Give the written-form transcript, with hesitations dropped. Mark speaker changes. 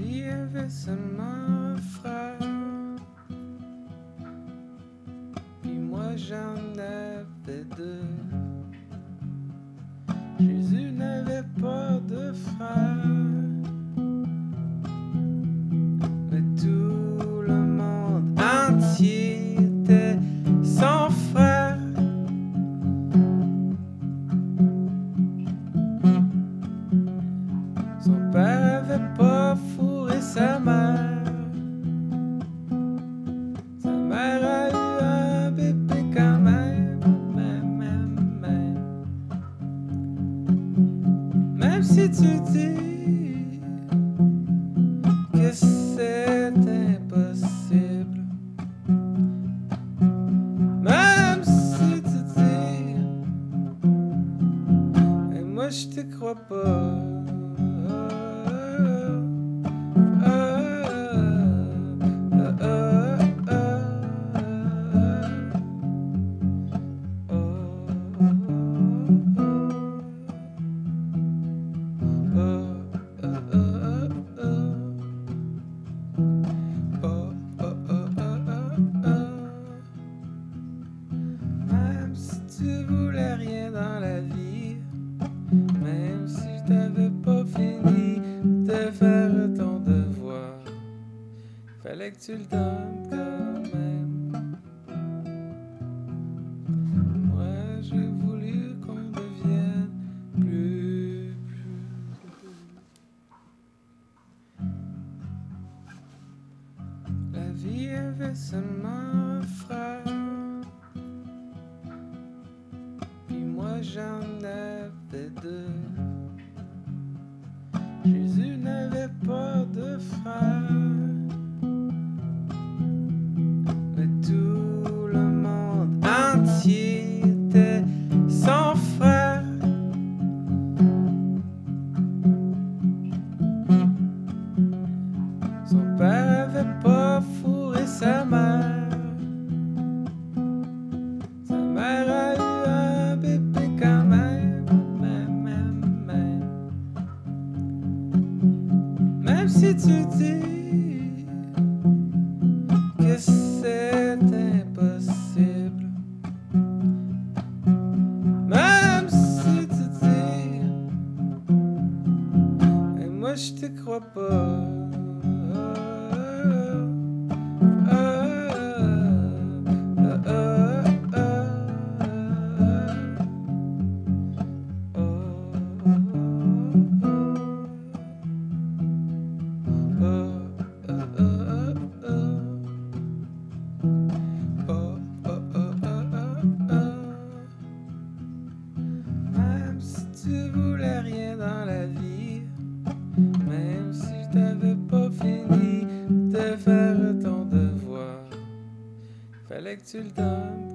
Speaker 1: vie avait seulement un frère, puis moi j'en avais deux. Jésus n'avait pas de frère, mais tout le monde entier était son frère. Son père avait pas fourré sa mère. Sa mère a eu un bébé quand même, même si tu dis que c'est impossible, même si tu dis, et moi je te crois pas. Même si tu voulais rien dans la vie, même si je t'avais pas fini de faire ton devoir, fallait que tu le donnes quand même. Moi j'ai voulu qu'on devienne plus. La vie avait seulement un frère, puis moi j'en avais deux. Jésus n'avait pas de frère, mais tout le monde entier était son frère. Son père avait pas fourré sa mère. Sa mère a eu un bébé quand même, même si tu dis que c'est impossible, même si tu dis, et moi je te crois pas. Même si tu voulais rien dans la vie, même si je t'avais pas fini de faire ton devoir, fallait que tu le donnes